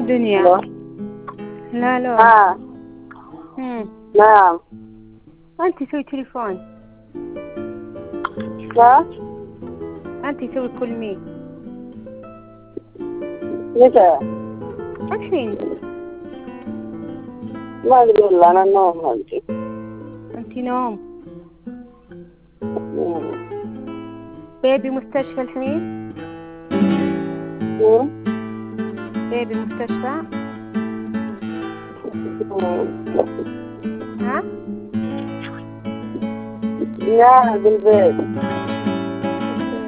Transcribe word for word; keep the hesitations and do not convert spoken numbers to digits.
دنيا. الو. لا لا. اه امم نعم. انت سوي تليفون. ها انت سوي كل مي. متى؟ الحين. ما ادري والله انا نوم هالجي. انت نوم. مم. بيبي مستشفى الحين. مم. بيبي مستشفى. مم. ها. لا بالبيت.